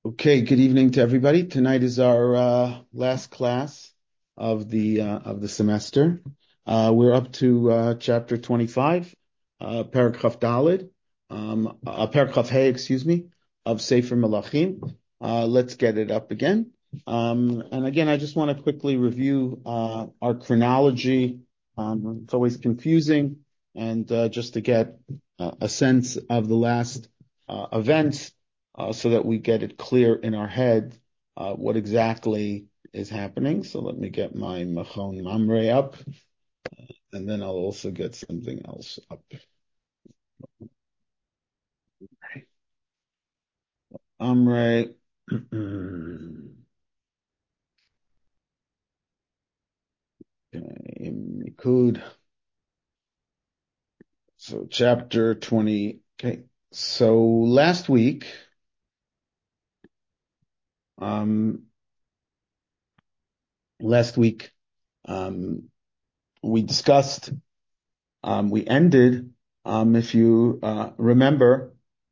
Okay, good evening to everybody. Tonight is our last class of the semester. We're up to chapter 25, Paragraph Dalid, Paragraph Hey, excuse me, of Sefer Melachim. Let's get it up again. And again, I just want to quickly review our chronology. It's always confusing, and just to get a sense of the last events so that we get it clear in our head what exactly is happening. So let me get my Machon Mamre up, and then I'll also get something else up. Amre. Okay, Mikud. So chapter 20. Okay. So um, last week, we discussed, we ended, if you remember,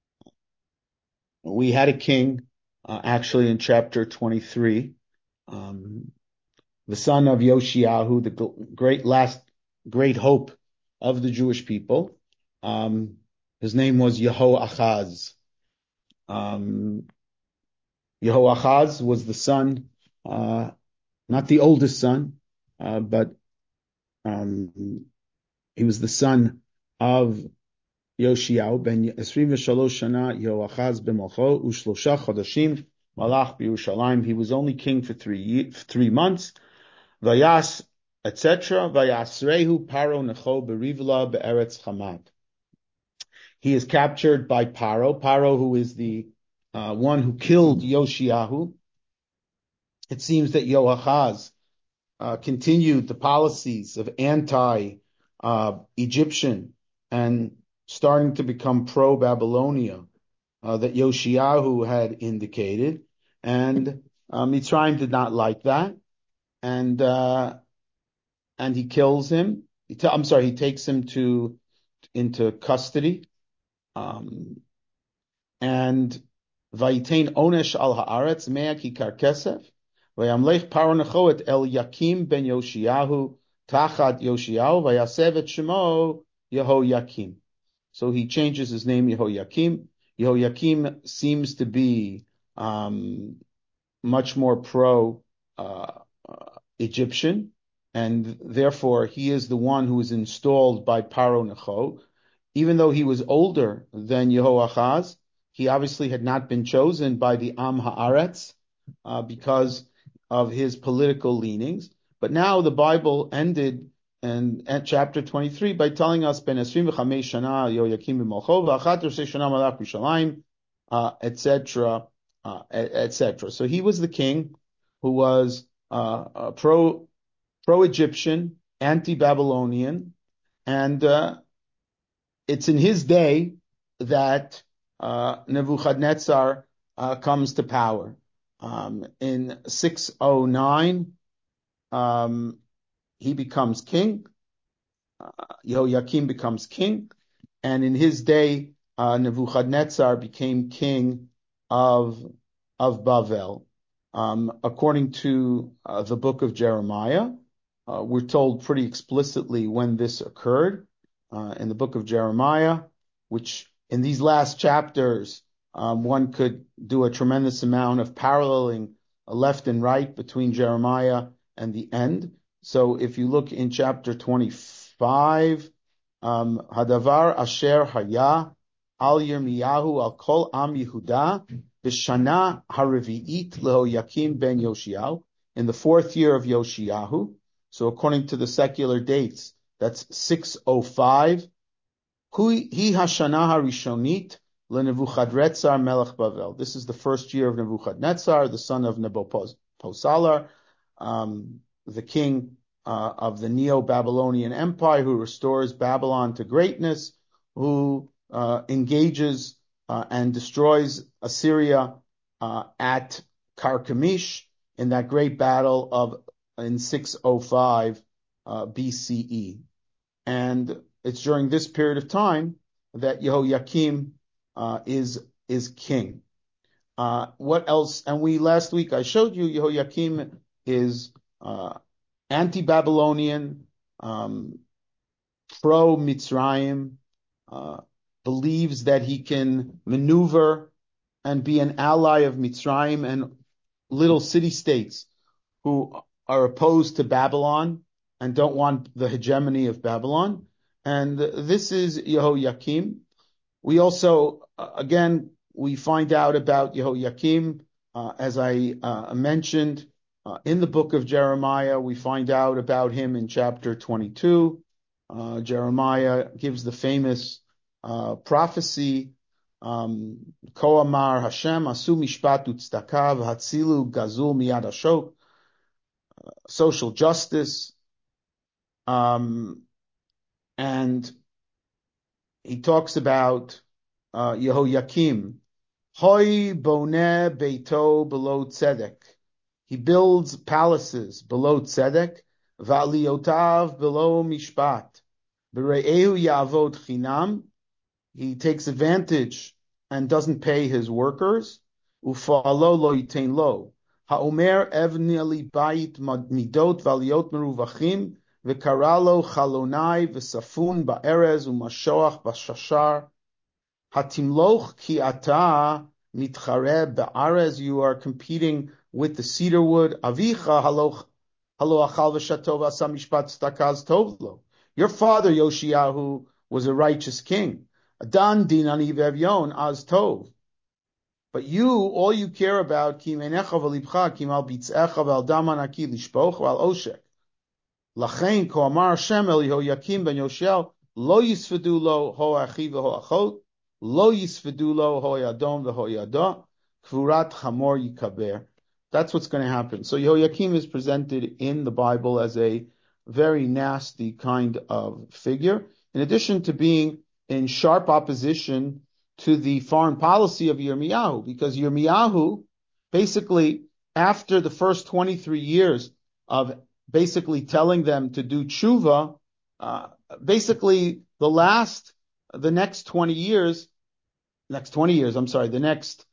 we had a king, actually in chapter 23, the son of Yoshiyahu, the great hope of the Jewish people. His name was Yehoachaz. Um, Yehoachaz was the son, not the oldest son, but he was the son of Yoshiyahu ben 23 shana Yehoachaz b'malcho u'shlosha chodashim malach b'Yerushalayim. He was only king for 3 months. Vayas, etc. Vayasrehu Paro Necho Berivla Be'eretz Hamad. He is captured by Paro, who is the one who killed Yoshiyahu. It seems that Yoachaz continued the policies of anti-Egyptian and starting to become pro-Babylonia that Yoshiyahu had indicated. And Mitzrayim did not like that. And he kills him. He takes him into custody. And Vayitain Onesh al Haaretz Mea Kikar Kesef. Vayamlech Paro Necho et El Yakim ben Yoshiyahu Tachat Yoshiyahu Vayasev et Shemo Yehoyakim. So he changes his name Yehoyakim. Yehoyakim seems to be much more pro Egyptian, and therefore he is the one who is installed by Paro Necho. Even though he was older than Yehoachaz, he obviously had not been chosen by the Am Haaretz because of his political leanings. But now the Bible ended at chapter 23 by telling us Ben Esrim v'Chamesh Shana Yehoyakim b'Malcho v'Achat Rosei Shana Malach b'Yerushalayim, etc., etc. So he was the king who was pro-Egyptian, anti-Babylonian, and it's in his day that Nebuchadnezzar comes to power. In 609, he becomes king. Yehoiakim becomes king, and in his day, Nebuchadnezzar became king of Bavel. According to the book of Jeremiah, we're told pretty explicitly when this occurred in the book of Jeremiah, which in these last chapters, one could do a tremendous amount of paralleling left and right between Jeremiah and the end. So if you look in chapter 25, Hadavar Asher Haya Al Yirmiyahu Al Kol Am Yehuda B'Shana Haravi'it Lehoyakim ben Yoshiyahu, in the 4th year of Yoshiyahu. So according to the secular dates, that's 605. Hi Hashana Harishonit LeNebuchadrezzar Melech Bavel. This is the 1st year of Nebuchadnezzar, the son of Nabopolassar, the king of the Neo-Babylonian Empire, who restores Babylon to greatness, who engages and destroys Assyria at Carchemish in that great battle in 605 BCE. And it's during this period of time that Yehoiakim is king. What else? And last week I showed you Yehoiakim is anti-Babylonian, pro-Mitzrayim, uh, believes that he can maneuver and be an ally of Mitzrayim and little city-states who are opposed to Babylon and don't want the hegemony of Babylon. And this is Yehoiakim. We also, again, we find out about Yehoiakim, as I mentioned, in the book of Jeremiah. We find out about him in chapter 22. Jeremiah gives the famous prophecy, Ko amar Hashem, asu mishpat utzedakah v'hatzilu gazul miyad hashok, social justice, and he talks about Yehoiakim. Hoy boneh beito below tzedek. He builds palaces below tzedek. Va'aliotav below mishpat. Bere'ehu ya'avod chinam. He takes advantage and doesn't pay his workers. Ufa'alo lo yitain lo. Ha'omer evni li bayit midot v'aliot meruvachim. V'karalo chalonai v'safun ba'erez u'mashoach b'shashar. Hatimloch ki ata mitchareh ba'arez. You are competing with the cedar wood. Avicha halo achal v'shatov asa mishpat stakaz tovlo. Your father Yoshiyahu was a righteous king. Adan din ani v'evyon az tov. But you, all you care about, ki meinecha v'libcha, ki mal bitz'echa v'al daman aki lishpoch v'al oshek. Lachein ko amar Hashem el Yehoiakim ben Yoshiel, lo yisvedu lo ho achi v'ho achot, lo yisvedu lo ho yadom v'ho yada, kvurat chamor yikaber. That's what's going to happen. So Yehoiakim is presented in the Bible as a very nasty kind of figure, in addition to being in sharp opposition to the foreign policy of Yirmiyahu, because Yirmiyahu, basically, after the first 23 years of basically telling them to do tshuva, basically the next 20 years, the next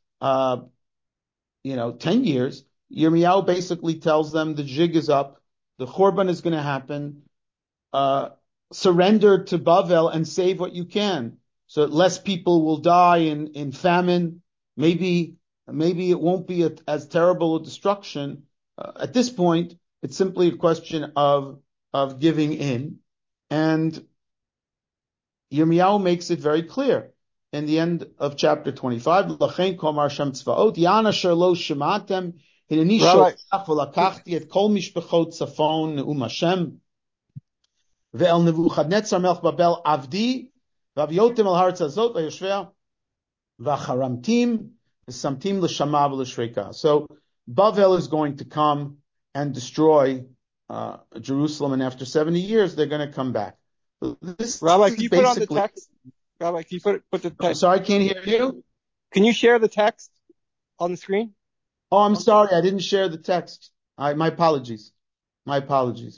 10 years, Yirmiyahu basically tells them the jig is up, the Churban is going to happen, surrender to Bavel and save what you can, so that less people will die in famine. Maybe it won't be as terrible a destruction. At this point, it's simply a question of giving in. And Yirmiyahu makes it very clear in the end of chapter 25. Lachein komar Hashem tzvaot, yan asher lo shematem, hineni sholach v'lakachti et kol mishpachot tzafon ne'um Hashem, ve'el Nebuchadnezzar melech Babel avdi, v'avyotem al haaretz hazot v'yoshvea, v'acharamtim, v'samtim l'shama v'l'shreka. So Bavel is going to come and destroy Jerusalem, and after 70 years, they're going to come back. Rabbi, can you put on the text? Rabbi, can you put the text? I'm sorry, I can't hear you. Can you share the text on the screen? Oh, I'm sorry, I didn't share the text. My apologies. My apologies.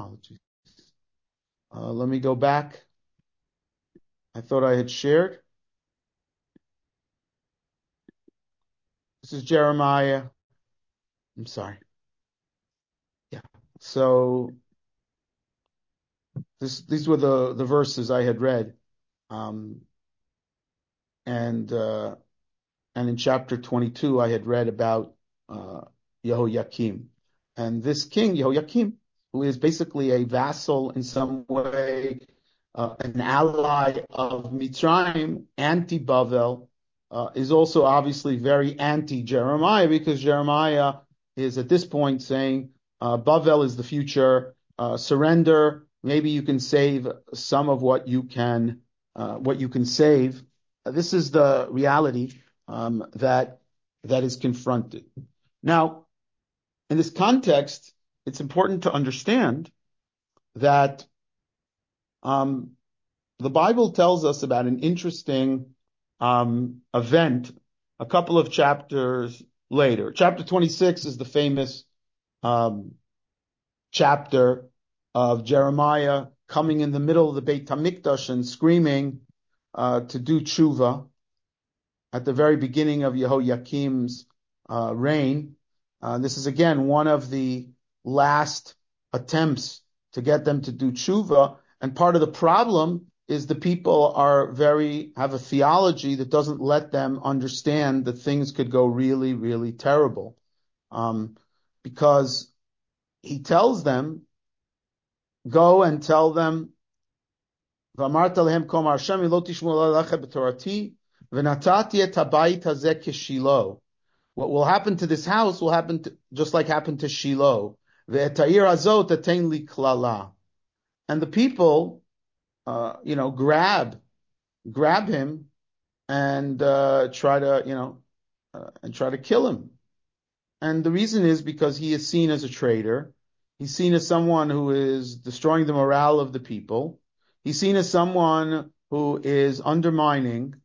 Let me go back. I thought I had shared. This is Jeremiah. I'm sorry. Yeah. So these were the verses I had read. And in chapter 22, I had read about Yehoiakim. And this king, Yehoiakim, who is basically a vassal in some way, an ally of Mitzrayim, anti-Bavel, is also obviously very anti-Jeremiah, because Jeremiah is at this point saying, Bavel is the future, surrender, maybe you can save some of what you can save. This is the reality that is confronted. Now, in this context, it's important to understand that the Bible tells us about an interesting event a couple of chapters later. Chapter 26 is the famous chapter of Jeremiah coming in the middle of the Beit HaMikdash and screaming to do tshuva. at the very beginning of Yehoiakim's reign. This is again one of the last attempts to get them to do tshuva, and part of the problem is the people have a theology that doesn't let them understand that things could go really, really terrible. Because he tells them, go and tell them, what will happen to this house will happen just like happened to Shiloh. And the people, grab him and try to kill him. And the reason is because he is seen as a traitor. He's seen as someone who is destroying the morale of the people. He's seen as someone who is undermining,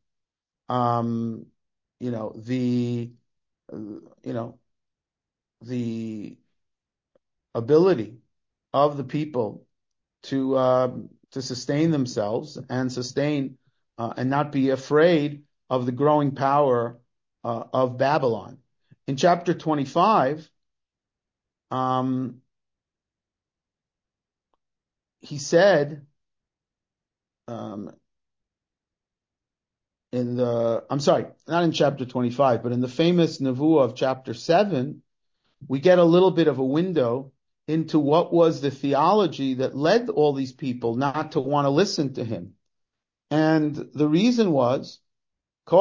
the ability of the people to sustain themselves and sustain and not be afraid of the growing power of Babylon. In chapter 25, he said, I'm sorry, not in chapter 25, but in the famous Nevuah of chapter 7, we get a little bit of a window into what was the theology that led all these people not to want to listen to him. And the reason was, Al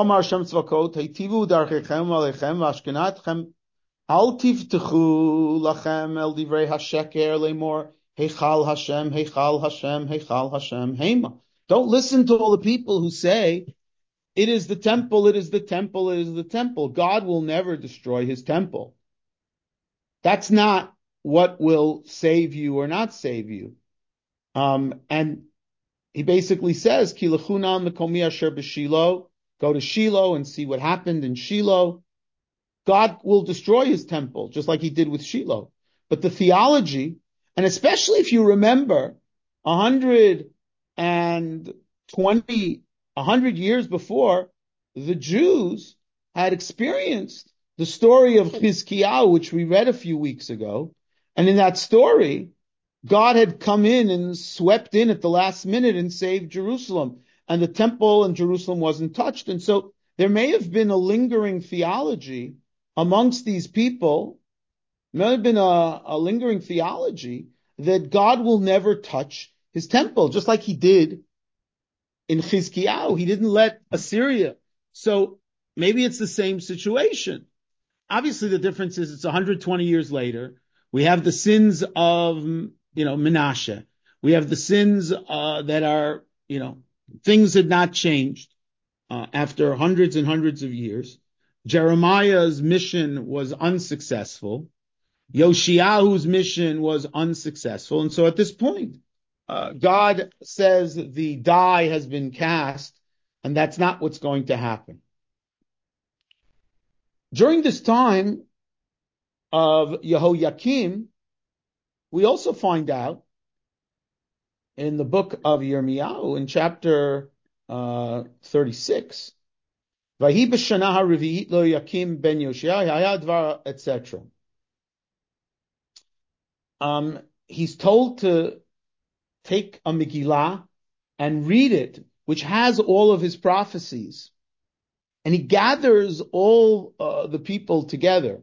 tivtechu lachem el divrei hasheker lemor heichal Hashem, heichal Hashem, heichal Hashem, hema. Don't listen to all the people who say, it is the temple, it is the temple, it is the temple. God will never destroy his temple. That's not what will save you or not save you. And he basically says, Ki lechunam mekomi asher b'Shilo, go to Shiloh and see what happened in Shiloh. God will destroy his temple, just like he did with Shiloh. But the theology, and especially if you remember 100 years before, the Jews had experienced the story of Chizkiyahu, which we read a few weeks ago. And in that story, God had come in and swept in at the last minute and saved Jerusalem. And the temple in Jerusalem wasn't touched. And so there may have been a lingering theology amongst these people, may have been a lingering theology that God will never touch his temple, just like he did in Chizkiyahu. He didn't let Assyria. So maybe it's the same situation. Obviously, the difference is it's 120 years later. We have the sins of, Menashe. We have the sins that are, things had not changed after hundreds and hundreds of years. Jeremiah's mission was unsuccessful. Yoshiahu's mission was unsuccessful. And so at this point, God says the die has been cast, and that's not what's going to happen. During this time of Yehoiakim, we also find out in the book of Yirmiyahu, in chapter 36, Vahi b'shana ha'revi'it lo Yakim ben Yoshia haya dvar, etc. He's told to take a Megillah and read it, which has all of his prophecies. And he gathers all the people together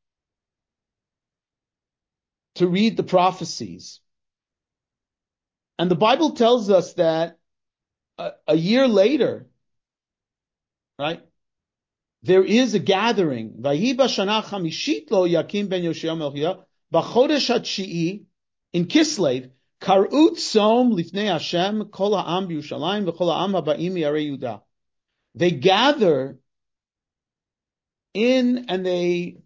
to read the prophecies. And the Bible tells us that a year later, right, there is a gathering. Vahi b'shana chamishit lo Yakim ben Yoshia melchia b'chodesh haTshi'i in Kislev kar'u tzom lifnei Hashem kol ha'am b'Yushalayim v'kol ha'am haba'im mi'arei Yehuda. They gather in and they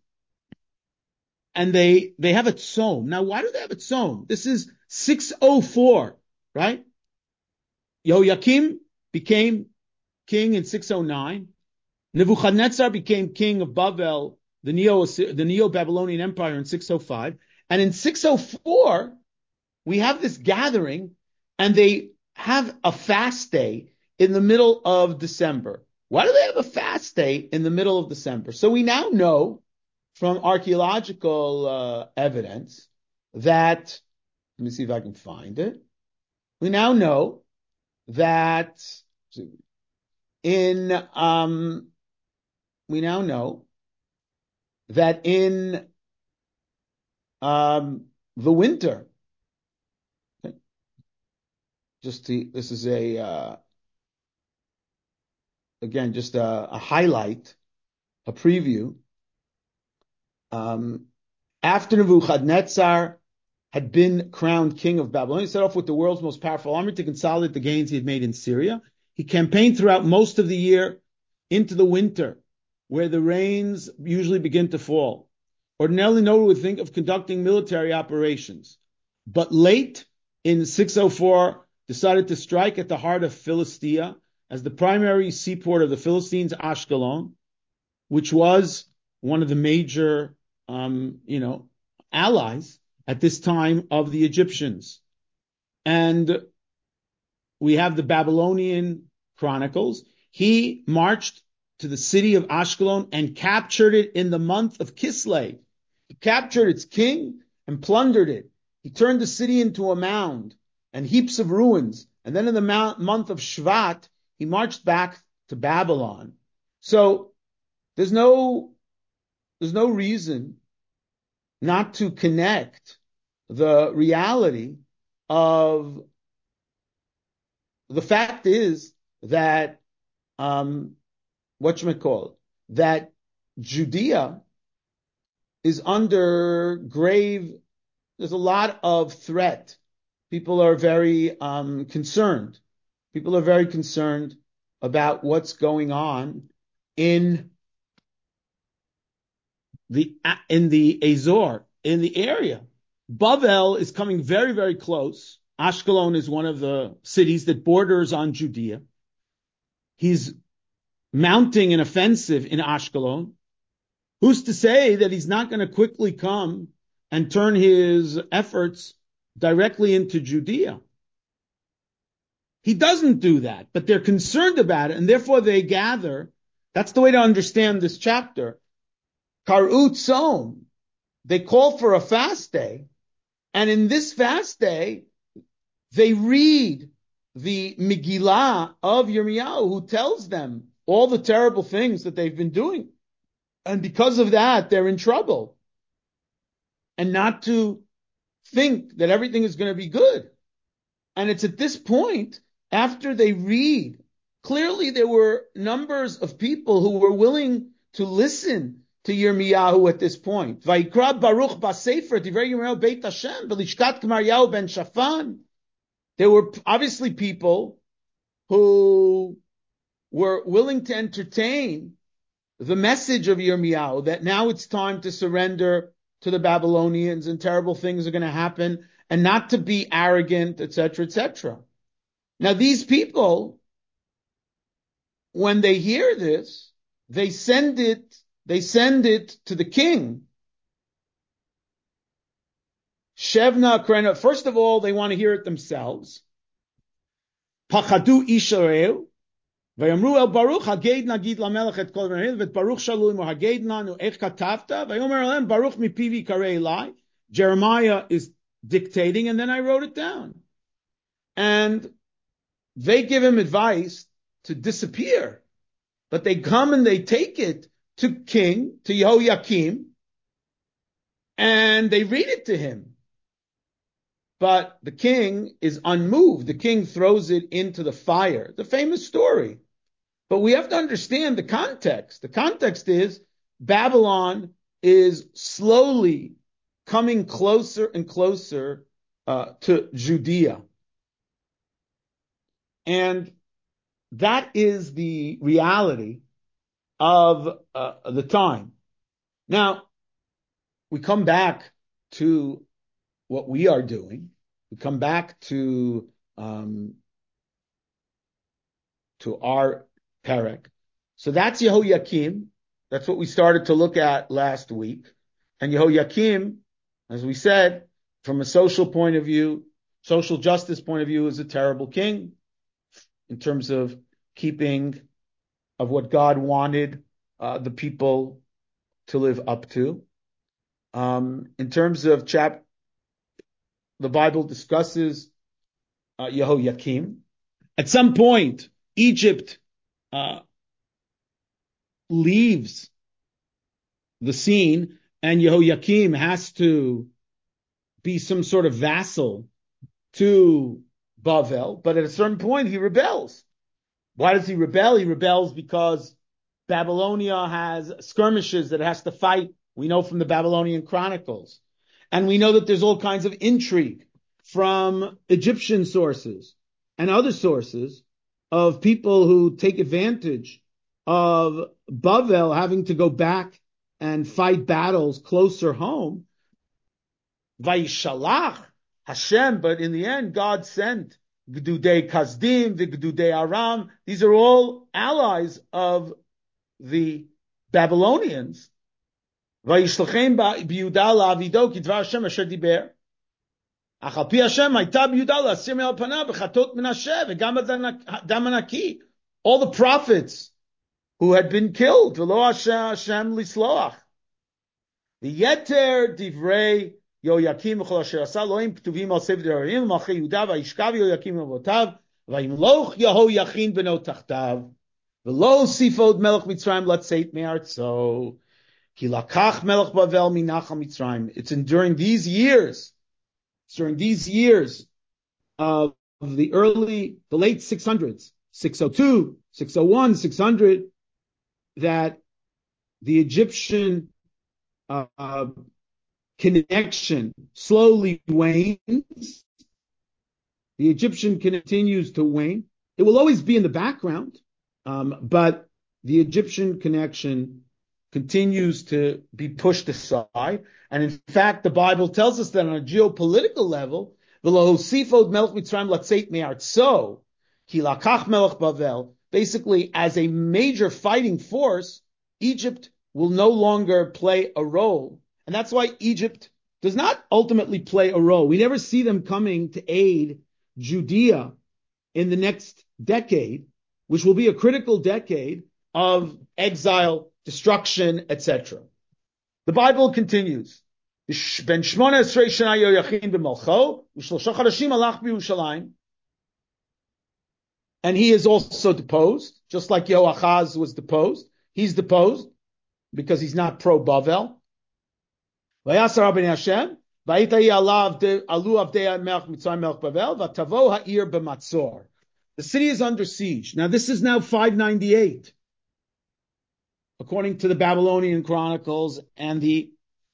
have a tzom. Now, why do they have a tzom? This is 604, right? Yehoiakim became king in 609. Nebuchadnezzar became king of Bavel, the Neo-Babylonian Empire, in 605. And in 604, we have this gathering, and they have a fast day in the middle of December. Why do they have a fast day in the middle of December? So we now know from archaeological evidence that, let me see if I can find it. We now know that in the winter, this is again just a highlight, a preview. After Nebuchadnezzar had been crowned king of Babylon, he set off with the world's most powerful army to consolidate the gains he had made in Syria. He campaigned throughout most of the year into the winter, where the rains usually begin to fall. Ordinarily, no one would think of conducting military operations. But late in 604, decided to strike at the heart of Philistia as the primary seaport of the Philistines, Ashkelon, which was one of the major, allies at this time of the Egyptians. And we have the Babylonian Chronicles. He marched to the city of Ashkelon and captured it in the month of Kislev. He captured its king and plundered it. He turned the city into a mound and heaps of ruins. And then in the month of Shvat, he marched back to Babylon. So there's no reason not to connect the reality of the fact is that that Judea is under grave. There's a lot of threat. People are very concerned. People are very concerned about what's going on in the Azor, in the area. Bavel is coming very, very close. Ashkelon is one of the cities that borders on Judea. He's mounting an offensive in Ashkelon. Who's to say that he's not going to quickly come and turn his efforts directly into Judea? He doesn't do that, but they're concerned about it, and therefore they gather. That's the way to understand this chapter. Kar'u Tzom. They call for a fast day, and in this fast day, they read the Megillah of Yirmiyahu, who tells them all the terrible things that they've been doing. And because of that, they're in trouble. And not to think that everything is going to be good. And it's at this point, after they read, clearly there were numbers of people who were willing to listen to Yirmiyahu at this point. Vayikra Baruch b'sefer divrei Yirmiyahu Beit Hashem b'lishkat Gemaryahu ben Shafan. There were obviously people who were willing to entertain the message of Yirmiyahu that now it's time to surrender to the Babylonians and terrible things are going to happen and not to be arrogant, etc., etc. Now these people, when they hear this, they send it to the king. Shevna Krena, first of all, they want to hear it themselves. Pachadu Ishareu. ויאמרו אל ברוך הגד נגיד למלך את כל דבריהם ואת ברוך שאלו עמו הגד לנו איך כתבת ויאמר אליהם ברוך מפיו יקרא אלי. Jeremiah is dictating and then I wrote it down. And they give him advice to disappear. But they come and they take it to Yehoiakim, and they read it to him. But the king is unmoved. The king throws it into the fire. The famous story. But we have to understand the context. The context is Babylon is slowly coming closer and closer to Judea. And that is the reality of the time. Now, we come back to what we are doing. We come back to our Perek. So that's Yehoiakim. That's what we started to look at last week. And Yehoiakim, as we said, from a social point of view, social justice point of view, is a terrible king in terms of keeping what God wanted the people to live up to. In terms of the Bible discusses Yehoiakim. At some point, Egypt leaves the scene, and Yehoiakim has to be some sort of vassal to Bavel, but at a certain point he rebels. Why does he rebel? He rebels because Babylonia has skirmishes that it has to fight. We know from the Babylonian Chronicles. And we know that there's all kinds of intrigue from Egyptian sources and other sources of people who take advantage of Bavel having to go back and fight battles closer home. Vayishalach Hashem, but in the end, God sent Gdudei Kasdim, the Gdudei Aram. These are all allies of the Babylonians. Vayishlachem b'Yehuda la'avido kidvar Hashem asher diber. Ach al pi Hashem hayta b'Yehuda la'asir me'al panav b'chatot Menashe v'gam b'dam hanaki. All the prophets who had been killed, v'lo Hashem lisloach. The Yeter divrei Yehoiakim v'chol asher asa loim ktuvim al sefer devarim malchei Yehuda vayishkav Yehoiakim avotav vayimloch Yehoiachin beno tachtav v'lo sifod melech Mitzrayim latzeit me'artzo ki lakach melech Bavel minachal Mitzrayim. It's during these years of the late 600s, 602, 601, 600, that the Egyptian connection slowly wanes. The Egyptian continues to wane. It will always be in the background, but the Egyptian connection continues to be pushed aside. And in fact, the Bible tells us that on a geopolitical level, basically as a major fighting force, Egypt will no longer play a role. And that's why Egypt does not ultimately play a role. We never see them coming to aid Judea in the next decade, which will be a critical decade of exile, destruction, etc. The Bible continues. Ben Shmona Esrei Shana Yehoiachin b'malcho u'shlosha chadashim alach b'Yerushalayim. And he is also deposed, just like Yehoachaz was deposed. He's deposed because he's not pro-Bavel. Vayasar Rabbeinu Hashem, vayitayi alu avdei melech Mitzrayim melech Bavel, vatavo ha'ir b'matzor. The city is under siege. Now this is now 598, according to the Babylonian Chronicles and the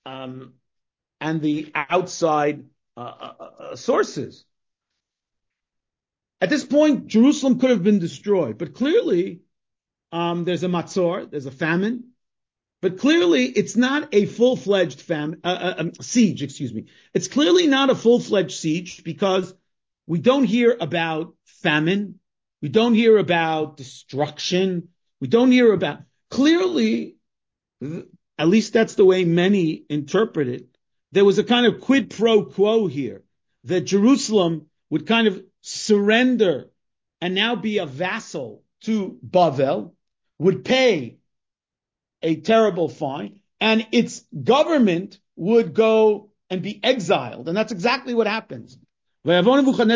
outside sources. At this point, Jerusalem could have been destroyed, but clearly there's a matzor, there's a famine. But clearly, it's not a full-fledged siege, It's clearly not a full-fledged siege because we don't hear about famine. We don't hear about destruction. We don't hear about... Clearly, at least that's the way many interpret it, there was a kind of quid pro quo here, that Jerusalem would kind of surrender and now be a vassal to Bavel, would pay a terrible fine, and its government would go and be exiled. And that's exactly what happens. And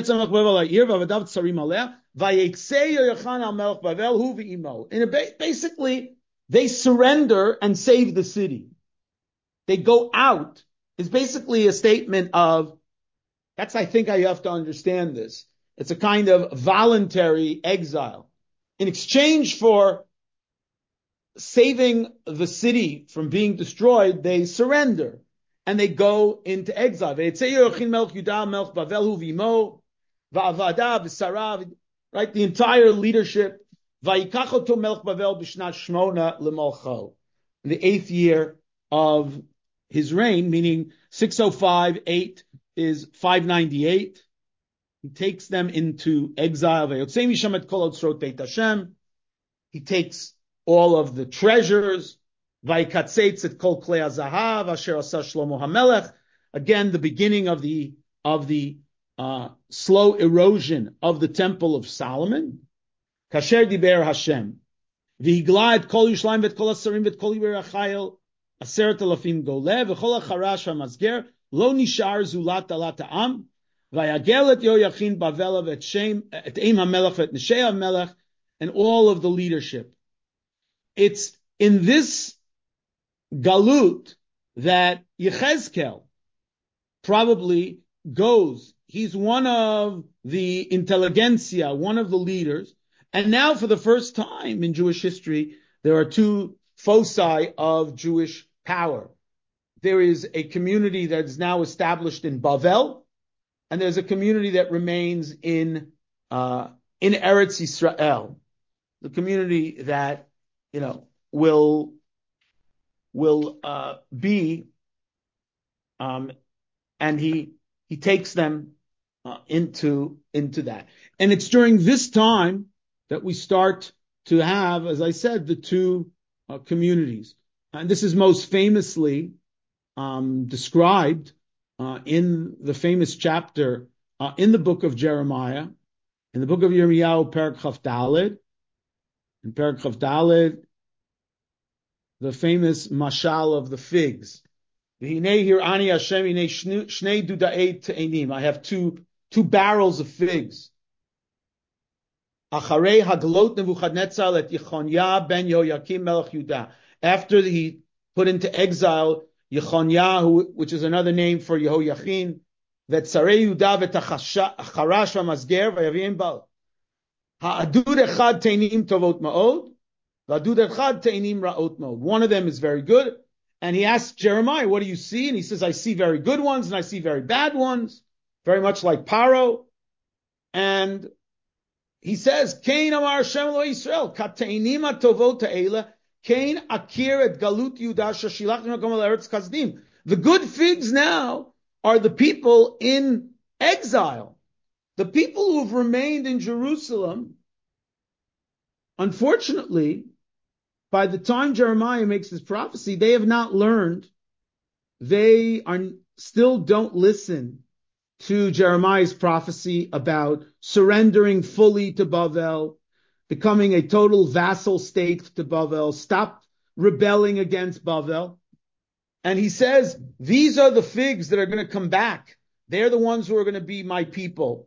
basically, they surrender and save the city. They go out. It's basically a statement of, that's, I think I have to understand this. It's a kind of voluntary exile. In exchange for saving the city from being destroyed, they surrender and they go into exile. Right? The entire leadership. In the 8th year of his reign, meaning 605-8 is 598. He takes them into exile. He takes all of the treasures. Again, the beginning of the slow erosion of the Temple of Solomon. Kasher diber Hashem. V'higla et kol Yerushalayim v'et kol hasarim v'et kol Yibei Achayel 10,000 goleh v'chol hacharash v'mazger lo nishar zulat alat ha'am v'yagel et Yoyachin Bavel et Shem et Eim HaMelech et Neshei HaMelech and all of the leadership. It's in this galut that Yechezkel probably goes. He's one of the intelligentsia, one of the leaders. And now for the first time in Jewish history, there are two foci of Jewish power. There is a community that is now established in Bavel, and there's a community that remains in Eretz Yisrael. The community that, will be, and he takes them into that. And it's during this time that we start to have, as I said, the two communities. And this is most famously described in the famous chapter in the book of Jeremiah, in the book of Yirmiyahu, Perek Chaf Daled. In Perek Chaf Daled, the famous mashal of the figs. I have two barrels of figs. After he put into exile Yechonyahu, which is another name for Yehoyachin, that Sarei Yudah v'tacharash v'mazger v'yavim bal. Ha'adud echad teinim tovot ma'od, v'adud echad teinim ra'ot ma'od. One of them is very good. And he asks Jeremiah, what do you see? And he says, I see very good ones and I see very bad ones, very much like Paro. And he says, Kain amar Hashem lo Yisrael, kateinim atovot ha'ela, Kain akir et galut Yudah shashilach makom al eretz kasdim. The good figs now are the people in exile. The people who have remained in Jerusalem, unfortunately, by the time Jeremiah makes this prophecy, they have not learned. They still don't listen to Jeremiah's prophecy about surrendering fully to Bavel, becoming a total vassal state to Bavel, stop rebelling against Bavel. And he says, these are the figs that are going to come back. They're the ones who are going to be my people.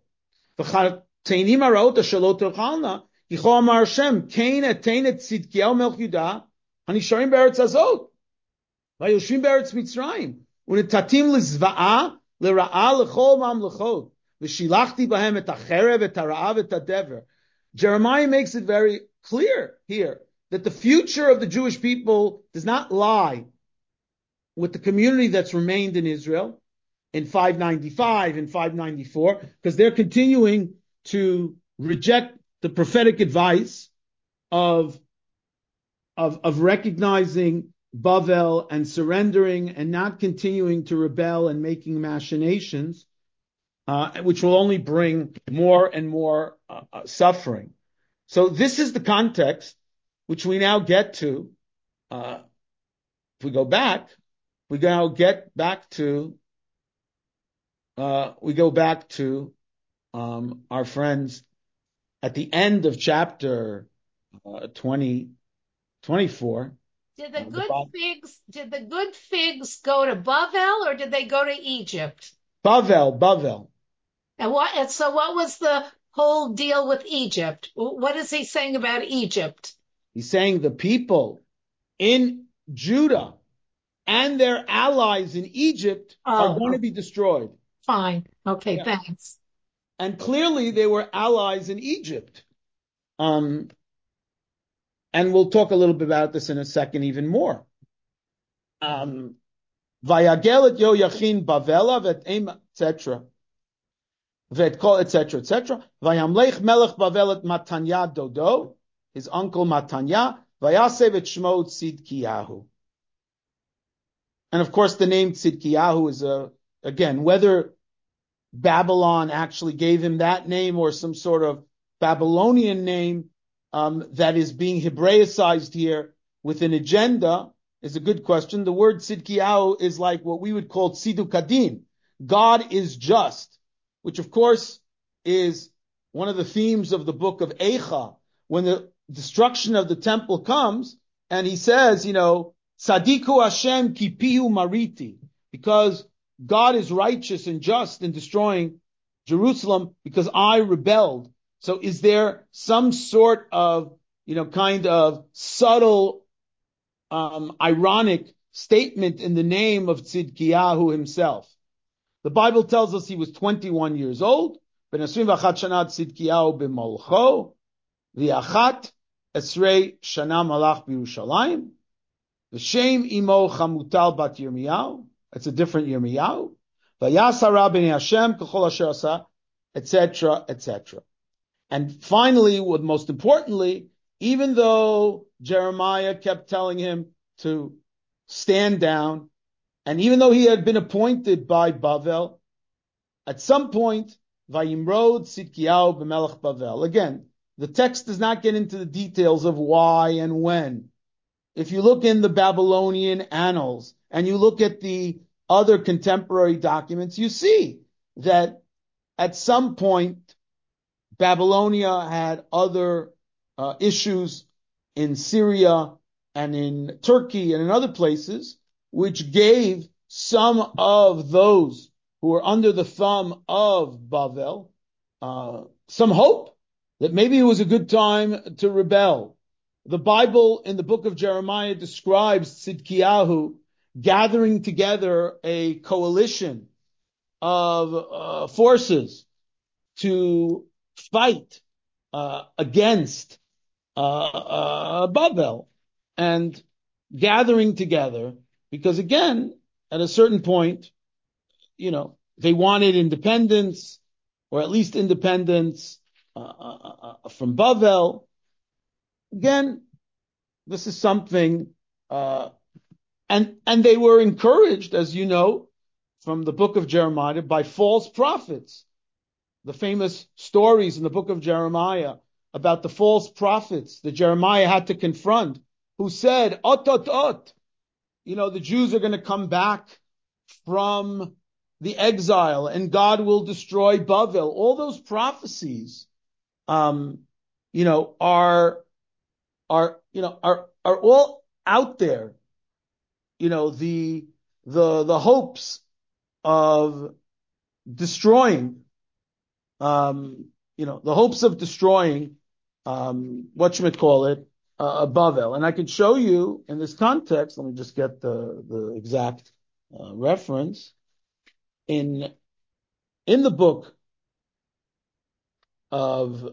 Yichol Amar Hashem, Kain etain et Tzidkiyahu melech Yudah, hanisharim be'eretz hazot, v'yoshvim be'eretz Mitzrayim, u'netatim lizva'a, l'ra'a l'chol mamlechot, v'shilachti bahem et hacherev, et hara'av, et hadever. Jeremiah makes it very clear here that the future of the Jewish people does not lie with the community that's remained in Israel in 595 and 594, because they're continuing to reject the prophetic advice of recognizing Bavel and surrendering and not continuing to rebel and making machinations, which will only bring more and more suffering. So this is the context which we now get to. If we go back, we now get back to our friends at the end of chapter 24. Did the good figs go to Bavel or did they go to Egypt? Bavel. And so what was the whole deal with Egypt? What is he saying about Egypt? He's saying the people in Judah and their allies in Egypt are going to be destroyed. Fine. Okay, yeah. Thanks. And clearly they were allies in Egypt. And we'll talk a little bit about this in a second even more. Vayagel et Yoyachin Bavela vet Eim, etc. Vet kol, etc., etc. Vayamlech melech Bavel et Matanya Dodo, his uncle Matanya, vayasev et Shmo Tzidkiyahu. And of course the name Tzidkiyahu is again, whether Babylon actually gave him that name or some sort of Babylonian name that is being Hebraicized here with an agenda is a good question. The word Tzidkiyahu is like what we would call Tziduk Hadin. God is just, which of course is one of the themes of the book of Eicha. When the destruction of the temple comes, and he says, Tzadiku Hashem kipihu mariti, because God is righteous and just in destroying Jerusalem because I rebelled. So is there some sort of, kind of subtle, ironic statement in the name of Tzidkiyahu himself? The Bible tells us he was 21 years old. Ben 21 shana Tzidkiyahu b'molcho, v'achat esrei shana malach b'Yerushalayim, v'shem imo chamutal bat Yirmiyahu. It's a different Yirmiyahu. Vayasara b'nei Hashem k'chol asher asa, etc., etc. And finally, most importantly, even though Jeremiah kept telling him to stand down, and even though he had been appointed by Bavel, at some point, Vayimrod Tzidkiyahu b'melech Bavel. Again, the text does not get into the details of why and when. If you look in the Babylonian annals and you look at the other contemporary documents, you see that at some point Babylonia had other issues in Syria and in Turkey and in other places, which gave some of those who were under the thumb of Bavel some hope that maybe it was a good time to rebel. The Bible in the book of Jeremiah describes Tzidkiyahu gathering together a coalition of forces to fight against Bavel, and gathering together because, again, at a certain point, they wanted independence, or at least independence from Bavel. Again, this is something, and they were encouraged, as you know, from the book of Jeremiah, by false prophets. The famous stories in the book of Jeremiah about the false prophets that Jeremiah had to confront, who said, the Jews are going to come back from the exile and God will destroy Bavel. All those prophecies, are all out there. The hopes of destroying, Bavel. And I can show you in this context, let me just get the exact reference. In the book of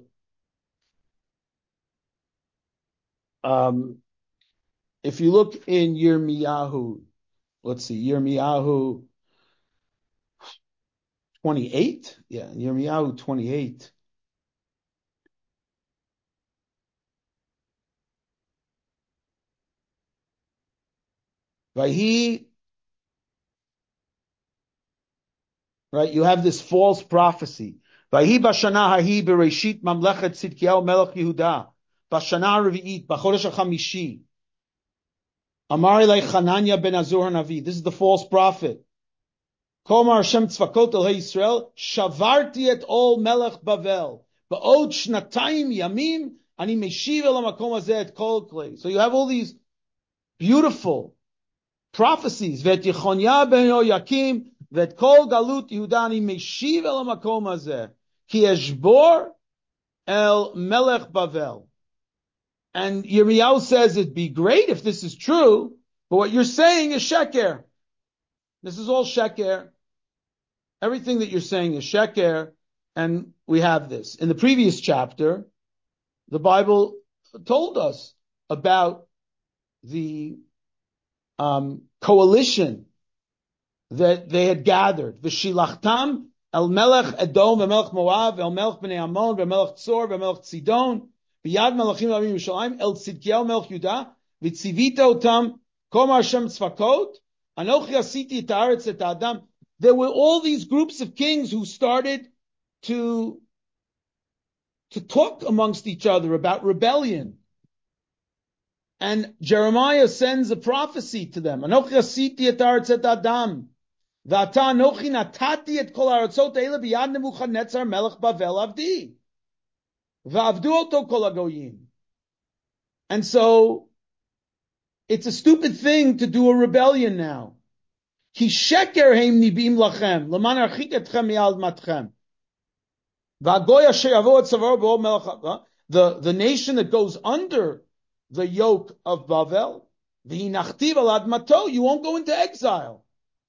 if you look in Yirmiyahu, let's see, Yirmiyahu 28, Yirmiyahu 28. Right, you have this false prophecy. Vayhi bashana hahi bereshit mamlechet Tzidkiyahu melech Yehuda bashana revi'it b'chodesh hachamishi amar elei Chananya ben Azur hanavi. This is the false prophet. Komar Hashem tzvakot el Yisrael shavarti et ol melech Bavel ba'od shnatayim yamim ani meshiv el hamakom hazeh et kol klei. So you have all these beautiful prophecies. Vet Yechonya ben Yoyakim vet kol galut Yehuda ani meshiv el hamakom hazeh ki eshbor el melech Bavel. And Yirmiyahu says it'd be great if this is true, but what you're saying is sheker. This is all sheker. Everything that you're saying is sheker, and we have this. In the previous chapter, the Bible told us about the coalition that they had gathered. V'shilachtam el melech Edom, v'melech Moab, el melech b'nei Ammon, v'melech Tzor, v'melech Tzidon, v'yad melechim avim Yerushalayim, el Tzidkiyahu melech Yudah, v'tzivita otam, komar Hashem tzvakot, anochi asiti et haaretz et ha'adam. There were all these groups of kings who started to talk amongst each other about rebellion. And Jeremiah sends a prophecy to them. Anochi asiti et haaretz et ha'adam. V'ata anochi natati et kol ha'aratzot eile b'yad Nebuchadnezzar melech Bavel avdi. V'avdu oto kol hagoyim. And so it's a stupid thing to do a rebellion now. Ki sheker heim nibim lachem, leman archik etchem mi'al matchem. The nation that goes under the yoke of Bavel, you won't go into exile.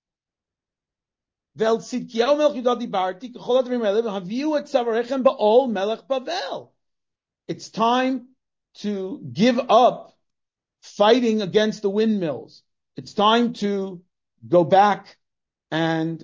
It's time to give up fighting against the windmills. It's time to go back and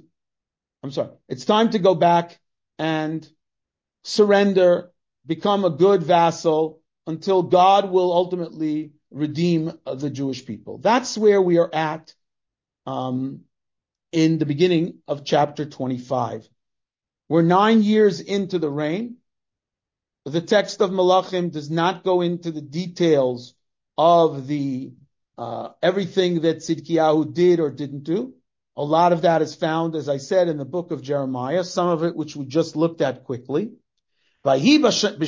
surrender, become a good vassal until God will ultimately redeem the Jewish people. That's where we are at in the beginning of chapter 25. We're 9 years into the reign. The text of Malachim does not go into the details of the everything that Tzidkiyahu did or didn't do. A lot of that is found, as I said, in the book of Jeremiah, some of it which we just looked at quickly. In the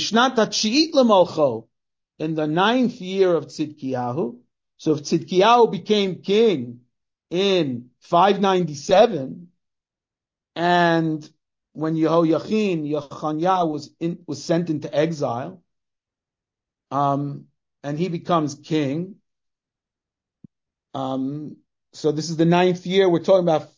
9th year of Tzidkiyahu, so if Tzidkiyahu became king in 597, and when Yechoniah was sent into exile, and he becomes king, so this is the 9th year. We're talking about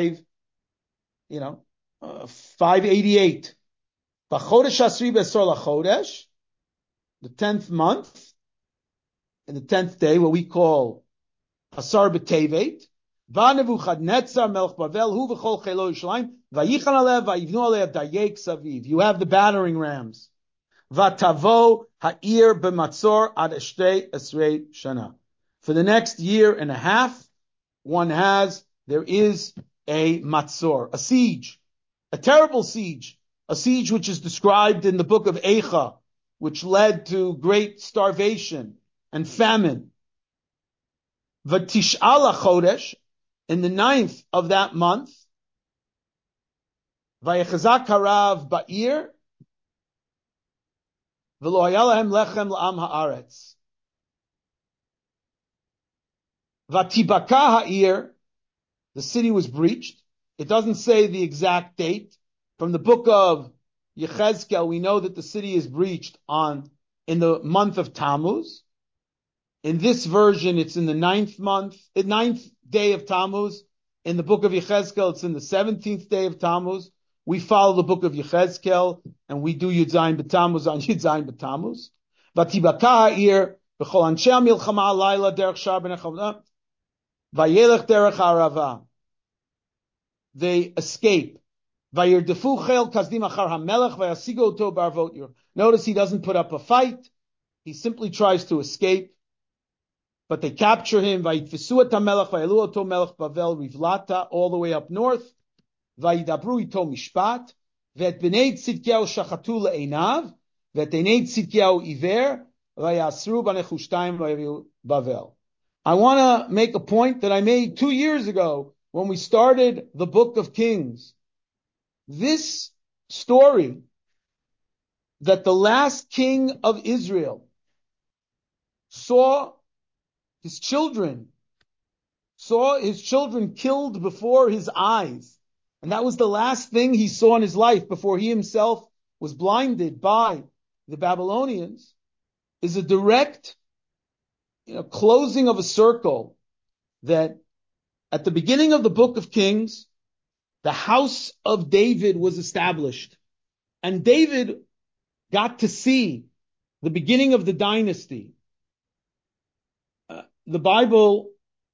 588. B'chodesh Asri B'Esor LaChodesh, the 10th month, and the 10th day, what we call Asar B'Tevet, Va Nebuchadnezzar Melech Bavel Hu V'Chol Chelo Yerushalayim Vayichan Alev Vayivnu Alev Dayek Saviv. You have the battering rams. Vatavo Ha'ir B'Matzor Ad Eshtei Esrei Shana. For the next year and a half, there is a matzor, a siege, a terrible siege, a siege which is described in the book of Eicha, which led to great starvation and famine. V'tish'al chodesh, in the 9th of that month, vayechazak harav ba'ir, v'lo haya lahem lechem la'am ha'aretz. Vatibaka ha'ir, the city was breached. It doesn't say the exact date. From the book of Yechezkel, we know that the city is breached in the month of Tammuz. In this version, it's in the 9th day of Tammuz. In the book of Yechezkel, it's in the 17th day of Tammuz. We follow the book of Yechezkel, and we do Yud Zayin B'Tammuz on Yud Zayin B'Tammuz. Vatibaka ha'ir, v'chol anshe ha'milchama alayla derech shar ben Echavna, vayelech derech ha'arava. They escape. Notice he doesn't put up a fight. He simply tries to escape. But they capture him. All the way up north. I want to make a point that I made 2 years ago when we started the book of Kings. This story that the last king of Israel saw his children killed before his eyes, and that was the last thing he saw in his life before he himself was blinded by the Babylonians, is a direct closing of a circle that at the beginning of the book of Kings, the house of David was established. And David got to see the beginning of the dynasty. The Bible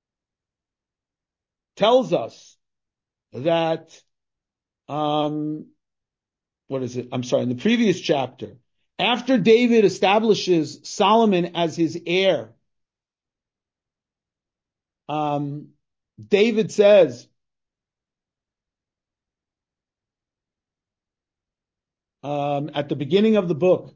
tells us that, in the previous chapter, after David establishes Solomon as his heir, David says, at the beginning of the book,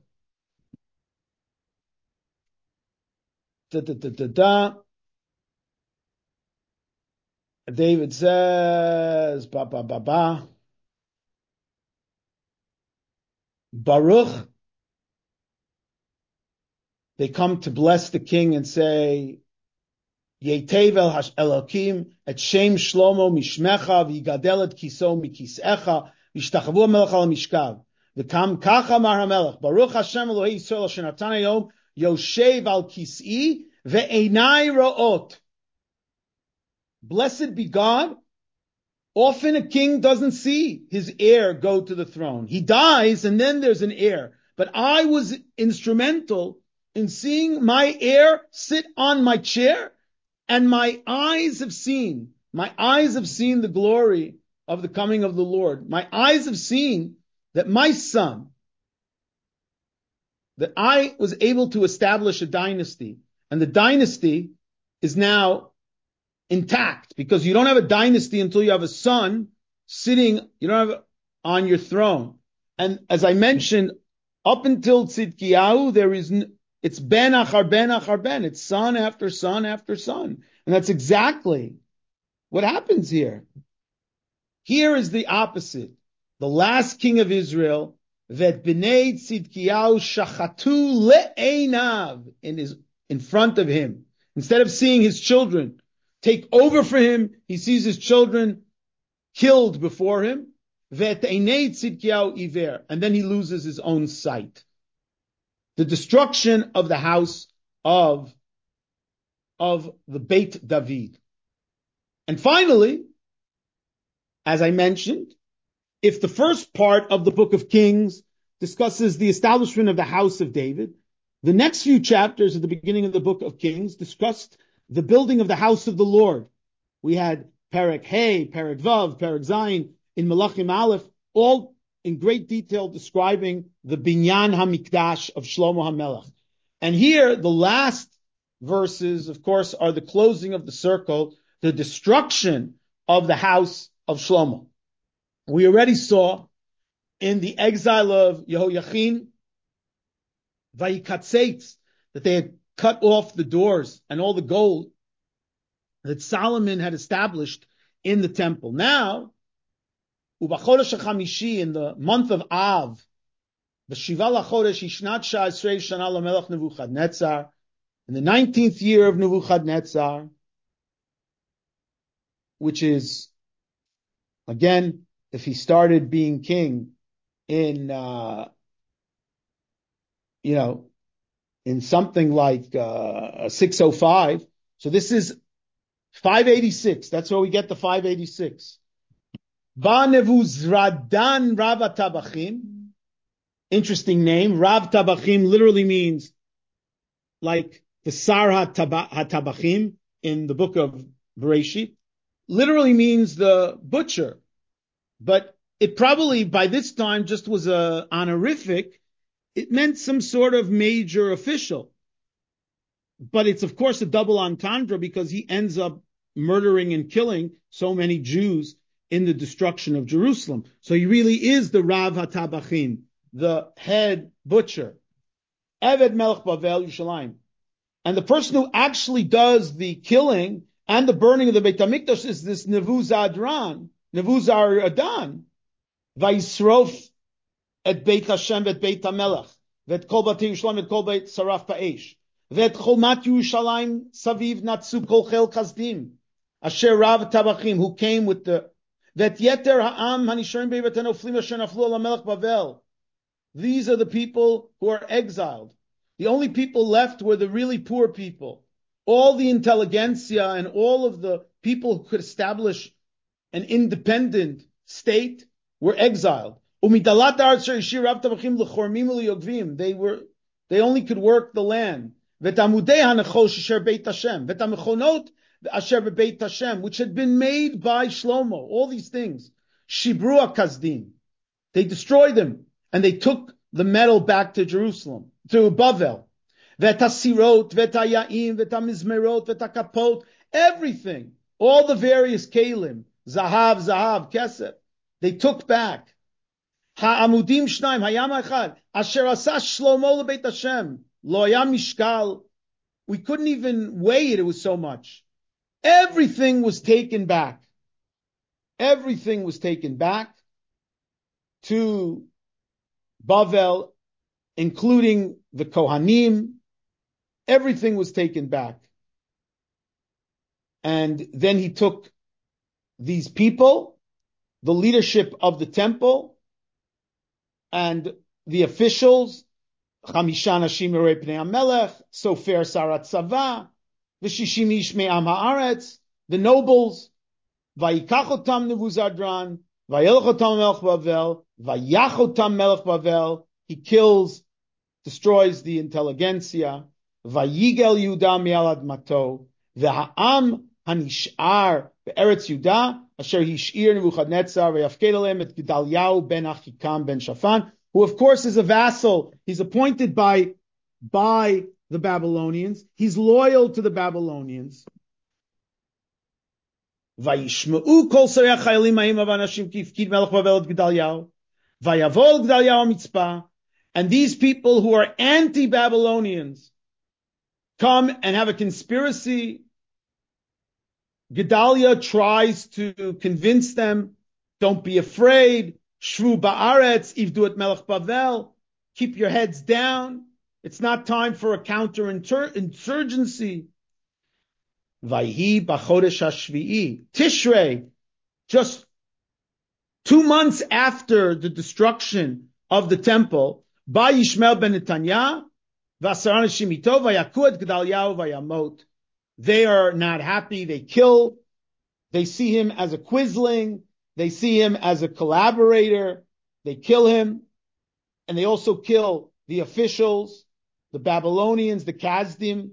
David says, Baruch they come to bless the king and say, Yetev el Elokim et Shem Shlomo mishmecha v'yigadel et kiso mikisecha v'yishtachavu hamelech al mishkav v'kam kacha mar hamelech Baruch Hashem Elohei Yisrael asher natan hayom yoshev al kis'i ve'einai ra'ot. Blessed be God. Often a king doesn't see his heir go to the throne. He dies and then there's an heir. But I was instrumental in seeing my heir sit on my chair, and my eyes have seen the glory of the coming of the Lord. My eyes have seen that my son, that I was able to establish a dynasty, and the dynasty is now intact, because you don't have a dynasty until you have a son sitting, you don't have on your throne. And as I mentioned, up until Tzidkiyahu, it's ben achar ben achar ben. It's son after son after son. And that's exactly what happens here. Here is the opposite. The last king of Israel, Vet b'nei Tzidkiyahu shachatu le'einav, in front of him. Instead of seeing his children take over for him, he sees his children killed before him. Vet einei Tzidkiyahu iver, and then he loses his own sight. The destruction of the house of the Beit David. And finally, as I mentioned, if the first part of the book of Kings discusses the establishment of the house of David, the next few chapters at the beginning of the book of Kings discussed the building of the house of the Lord. We had Perek Hey, Perek Vav, Perek Zayin, in Malachim Aleph, all in great detail describing the Binyan HaMikdash of Shlomo HaMelech. And here, the last verses, of course, are the closing of the circle, the destruction of the house of Shlomo. We already saw in the exile of Yehoiachin, Vayikatzeitz, that they had cut off the doors and all the gold that Solomon had established in the temple. Now, Ubachodesh HaChamishi, in the month of Av, B'Shiva LaChodesh Ishnat Sha'asrei Shana LaMelech Nebuchadnezzar, in the 19th year of Nebuchadnezzar, which is, again, if he started being king in, in something like 605, so this is 586. That's where we get the 586. Ba Nebuzradan Rav Tabachim. Interesting name. Rav Tabachim literally means like the Sar HaTabachim in the book of Bereshit. Literally means the butcher. But it probably by this time just was a honorific. It meant some sort of major official. But it's of course a double entendre, because he ends up murdering and killing so many Jews in the destruction of Jerusalem. So he really is the Rav HaTabachim, the head butcher. Eved Melech Bavel Yerushalayim. And the person who actually does the killing and the burning of the Beit HaMikdash is this Nebuzaradan, Vayisrof et Beit Hashem et Beit HaMelech, vet kol Beit Yerushalayim et kol Beit Saraf Ba'esh, vet chomat Yerushalayim saviv natsu kol chel chazdim, asher Rav Tabachim, who came with the vet yeter ha'am hanisharim be'vetenu flim asher naflu al HaMelech Bavel. These are the people who are exiled. The only people left were the really poor people. All the intelligentsia and all of the people who could establish an independent state were exiled. They only could work the land. Which had been made by Shlomo. All these things. Shibru HaKazdim. They destroyed them. And they took the metal back to Jerusalem, to Bavel. Vetasirot, vetaya'im, vetamizmerot, vetakapot, everything. All the various kalim, zahav, kesef, they took back. Ha'amudim shnaim, hayam echad, asher asa Shlomo lebeit Hashem, lo hayam mishkal. We couldn't even weigh it, it was so much. Everything was taken back. Everything was taken back to Bavel, including the Kohanim, Everything was taken back. And then he took these people, the leadership of the temple, and the officials, Chamisha Nashim Merei Pnei HaMelech, Sofer Sarat Tzava, V'shishim Ish Me'am Haaretz, the nobles, Vayikachotam Nebuzadran, Vayelchotam Melech Bavel, Vayachotam Melech Bavel, he kills, destroys the intelligentsia, Vayigel Yehuda Me'al Admato, V'ha'am Hanish'ar Be'eretz Yehuda, Asher Hish'ir Nebuchadnezzar, V'yafked Aleim et Gedaliyahu ben Achikam ben Shaphan, who of course is a vassal. He's appointed by the Babylonians. He's loyal to the Babylonians. Vayishma'u kol sarei hachayalim ha'im av anashim ki ifkid melech Bavel et Gedaliyahu. Vayavol Gedaliyahu mitzpah. And these people who are anti-Babylonians come and have a conspiracy. Gedaliah tries to convince them, don't be afraid. Shvu ba'aretz, ivdu et melech Bavel. Keep your heads down. It's not time for a counter-insurgency. Vayhi b'chodesh hashvi'i. Tishrei, just 2 months after the destruction of the temple, ba Yishmael ben Netanyah, v'asar anashim ito, vayaku et Gedaliyahu vayamot. They are not happy. They kill. They see him as a quisling. They see him as a collaborator. They kill him. And they also kill the officials, the Babylonians, the Kasdim.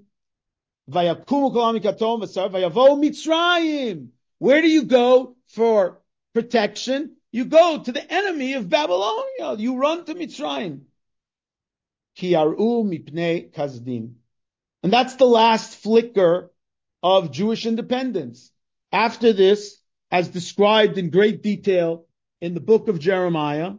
Where do you go for protection? You go to the enemy of Babylonia. You run to Mitzrayim. And that's the last flicker of Jewish independence. After this, as described in great detail in the book of Jeremiah,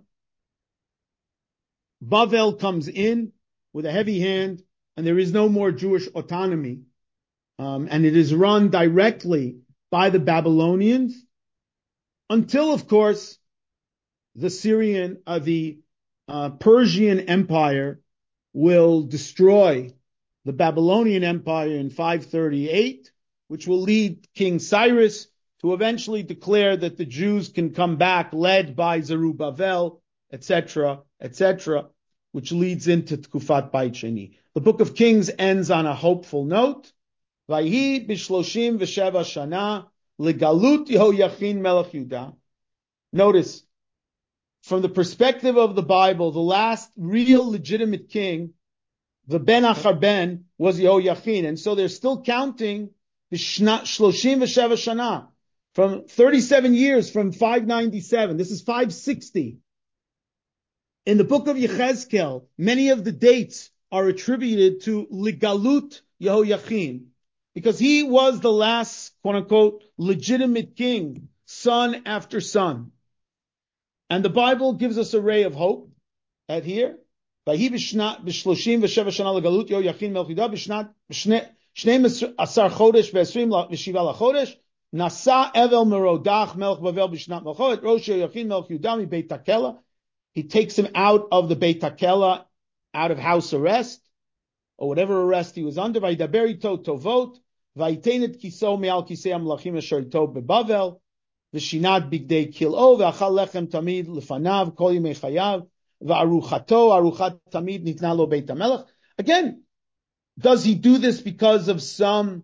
Bavel comes in with a heavy hand, and there is no more Jewish autonomy. And it is run directly by the Babylonians until, of course, the Persian Empire will destroy the Babylonian Empire in 538, which will lead King Cyrus to eventually declare that the Jews can come back, led by Zerubbabel, etc., which leads into Tkufat Beit Sheni. The Book of Kings ends on a hopeful note. Vayhi b'shloshim v'sheva shana legalut Yehoyachin melech Yehuda. Notice, from the perspective of the Bible, the last real legitimate king, the Ben Achar Ben, was Yehoyachin, and so they're still counting the shloshim v'sheva shana from 37 years from 597. This is 560. In the book of Yechezkel, many of the dates are attributed to Ligalut Yehoyachin, because he was the last, quote unquote, legitimate king, son after son. And the Bible gives us a ray of hope at here. Vayhi b'shloshim v'sheva shana legalut Yehoyachin melech Yehuda b'shnat shneim asar chodesh v'esrim v'shiva lachodesh nasa Evel merodach melech Bavel b'shnat melcho et rosh Yehoyachin melech Yehuda mi Beit Hakela. He takes him out of the Beit Hakela, out of house arrest, or whatever arrest he was under. Vaydaber ito tovot, vayitein et kiso me'al kisei hamlachim asher ito bebavel, v'shinat bigdei kil'o, v'achal lechem tamid lefanav kol yimei chayav, v'aruchato, aruchat tamid nitna lo Beit HaMelech. Again, does he do this because of some,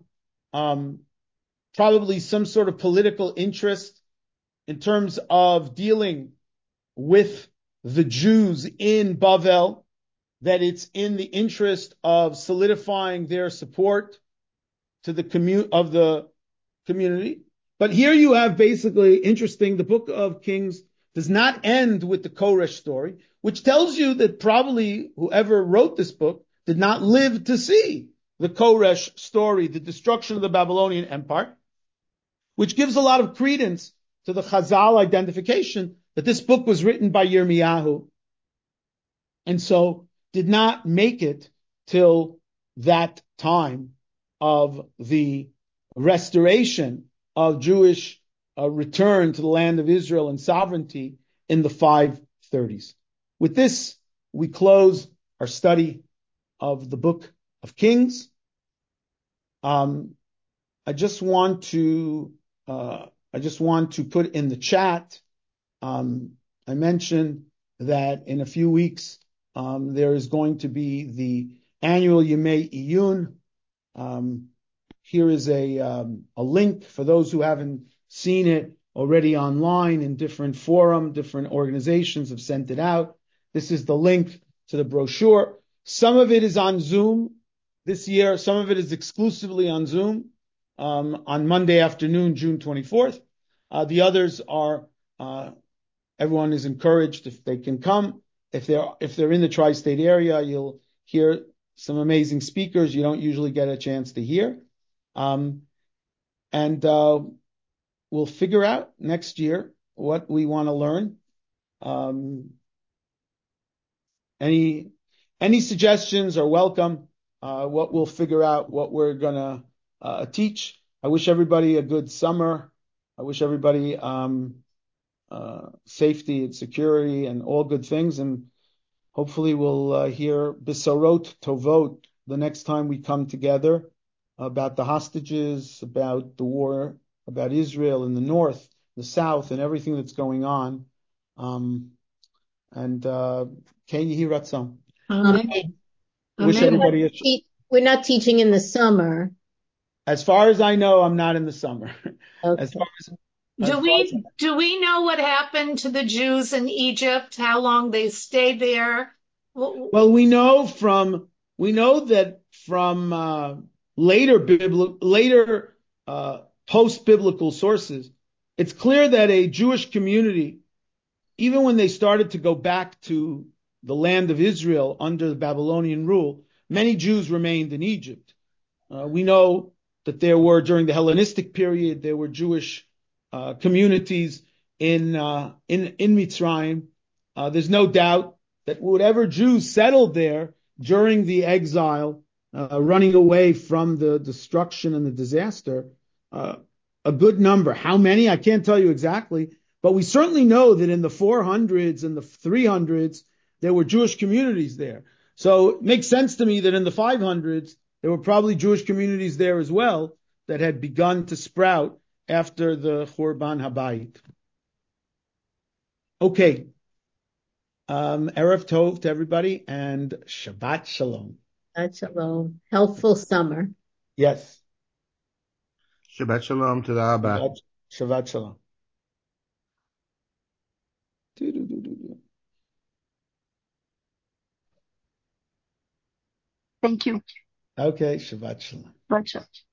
probably some sort of political interest in terms of dealing with the Jews in Bavel, that it's in the interest of solidifying their support to the community? But here you have basically interesting, the book of Kings does not end with the Koresh story, which tells you that probably whoever wrote this book did not live to see the Koresh story, the destruction of the Babylonian Empire, which gives a lot of credence to the Chazal identification that this book was written by Yirmiyahu, and so did not make it till that time of the restoration of Jewish return to the land of Israel and sovereignty in the 530s. With this, we close our study of the book of Kings. I just want to put in the chat. I mentioned that in a few weeks there is going to be the annual Yemei Iyun. Here is a link for those who haven't seen it already online in different forum, different organizations have sent it out. This is the link to the brochure. Some of it is on Zoom this year. Some of it is exclusively on Zoom on Monday afternoon, June 24th. The others are, everyone is encouraged if they can come. If they're in the tri-state area, you'll hear some amazing speakers you don't usually get a chance to hear. And we'll figure out next year what we want to learn. Any suggestions are welcome. What we'll figure out what we're gonna teach. I wish everybody a good summer. I wish everybody safety and security and all good things. And hopefully we'll hear Bisarot Tovot the next time we come together about the hostages, about the war, about Israel in the north, the south, and everything that's going on. And Ken Yehi Ratzon. Amen. Wish everybody we're not teaching in the summer. As far as I know, I'm not in the summer. Okay. Do we know what happened to the Jews in Egypt? How long they stayed there? Well, we know that from later post-biblical sources, it's clear that a Jewish community, even when they started to go back to the land of Israel under the Babylonian rule, many Jews remained in Egypt. We know that there were, during the Hellenistic period, there were Jewish communities in Mitzrayim. There's no doubt that whatever Jews settled there during the exile, running away from the destruction and the disaster, a good number. How many? I can't tell you exactly, but we certainly know that in the 400s and the 300s, there were Jewish communities there. So it makes sense to me that in the 500s, there were probably Jewish communities there as well that had begun to sprout after the Churban Habayit. Okay. Erev Tov to everybody and Shabbat Shalom. Shabbat Shalom. Healthful summer. Yes. Shabbat Shalom to the Abba. Shabbat Shalom. Thank you. Okay, Shabbat Shalom. Shabbat Shalom.